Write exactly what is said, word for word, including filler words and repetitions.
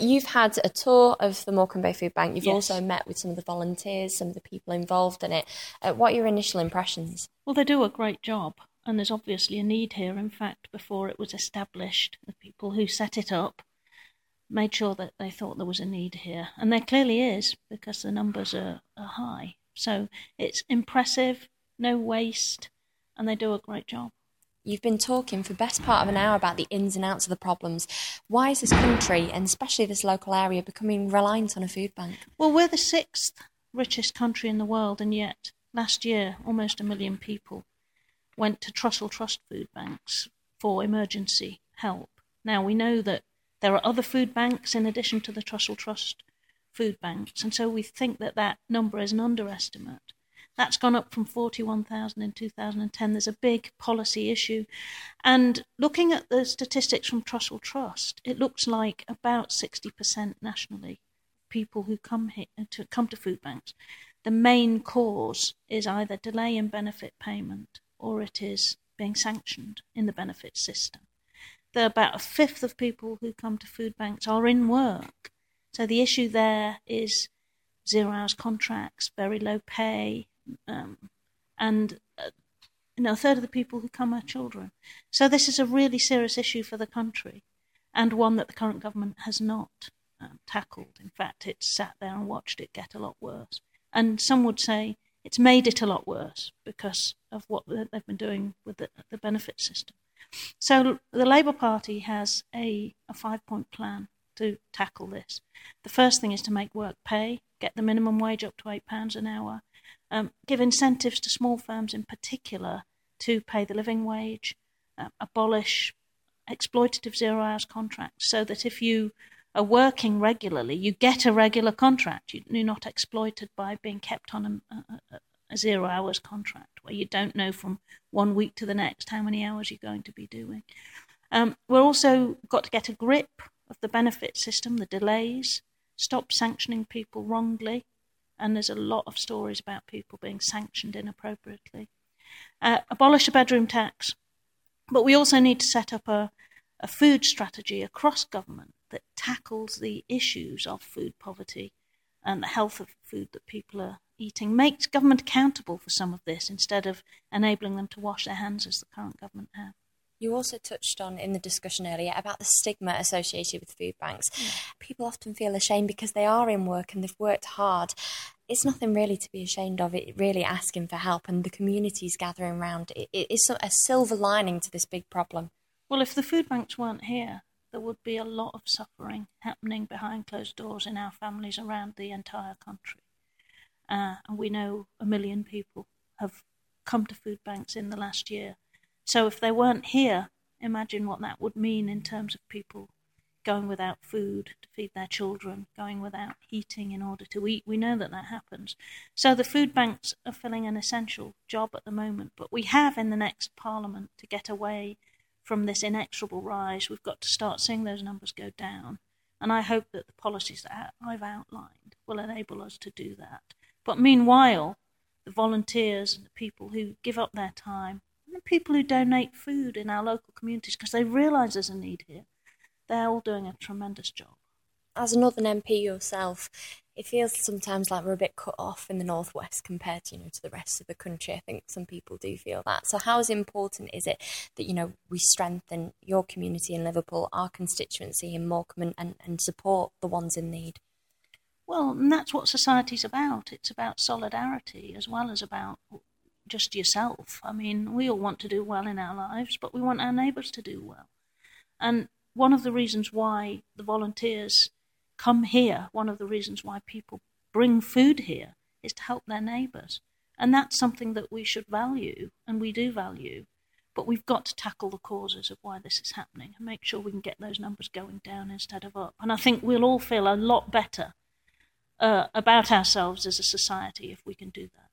you've had a tour of the Morecambe Bay Food Bank. You've Yes. also met with some of the volunteers, some of the people involved in it. Uh, what are your initial impressions? Well, they do a great job, and there's obviously a need here. In fact, before it was established, the people who set it up made sure that they thought there was a need here. And there clearly is, because the numbers are, are high. So it's impressive, no waste, and they do a great job. You've been talking for the best part of an hour about the ins and outs of the problems. Why is this country, and especially this local area, becoming reliant on a food bank? Well, we're the sixth richest country in the world, and yet last year almost a million people went to Trussell Trust food banks for emergency help. Now, we know that there are other food banks in addition to the Trussell Trust food banks, and so we think that that number is an underestimate. That's gone up from forty-one thousand in two thousand ten. There's a big policy issue. And looking at the statistics from Trussell Trust, it looks like about sixty percent nationally, people who come here to come to food banks, the main cause is either delay in benefit payment or it is being sanctioned in the benefit system. There are about a fifth of people who come to food banks are in work. So the issue there is zero hours contracts, very low pay, um, and uh, you know, a third of the people who come are children. So this is a really serious issue for the country, and one that the current government has not um, tackled. In fact, it's sat there and watched it get a lot worse. And some would say it's made it a lot worse because of what they've been doing with the, the benefit system. So the Labour Party has a, a five-point plan to tackle this. The first thing is to make work pay, get the minimum wage up to eight pounds an hour, um, give incentives to small firms in particular to pay the living wage, uh, abolish exploitative zero-hours contracts so that if you are working regularly, you get a regular contract. You're not exploited by being kept on a, a, a zero-hours contract where you don't know from one week to the next how many hours you're going to be doing. Um, we're also got to get a grip of the benefit system, the delays, stop sanctioning people wrongly, and there's a lot of stories about people being sanctioned inappropriately. Uh, abolish a bedroom tax, but we also need to set up a, a food strategy across government that tackles the issues of food poverty and the health of food that people are eating, makes government accountable for some of this instead of enabling them to wash their hands as the current government have. You also touched on in the discussion earlier about the stigma associated with food banks. Yeah. People often feel ashamed because they are in work and they've worked hard. It's nothing really to be ashamed of. It really asking for help, and the communities gathering around. It, it is a silver lining to this big problem. Well, if the food banks weren't here, there would be a lot of suffering happening behind closed doors in our families around the entire country. Uh, and we know a million people have come to food banks in the last year. So if they weren't here, imagine what that would mean in terms of people going without food to feed their children, going without heating in order to eat. We know that that happens. So the food banks are filling an essential job at the moment, but we have in the next Parliament to get away from this inexorable rise. We've got to start seeing those numbers go down. And I hope that the policies that I've outlined will enable us to do that. But meanwhile, the volunteers and the people who give up their time, and the people who donate food in our local communities because they realise there's a need here, they're all doing a tremendous job. As a Northern M P yourself, it feels sometimes like we're a bit cut off in the Northwest compared to, you know, to the rest of the country. I think some people do feel that. So how important is it that, you know, we strengthen your community in Liverpool, our constituency in Morecambe, and, and, and support the ones in need? Well, and that's what society's about. It's about solidarity as well as about just yourself. I mean, we all want to do well in our lives, but we want our neighbours to do well. And one of the reasons why the volunteers come here, one of the reasons why people bring food here is to help their neighbours. And that's something that we should value, and we do value. But we've got to tackle the causes of why this is happening and make sure we can get those numbers going down instead of up. And I think we'll all feel a lot better uh, about ourselves as a society if we can do that.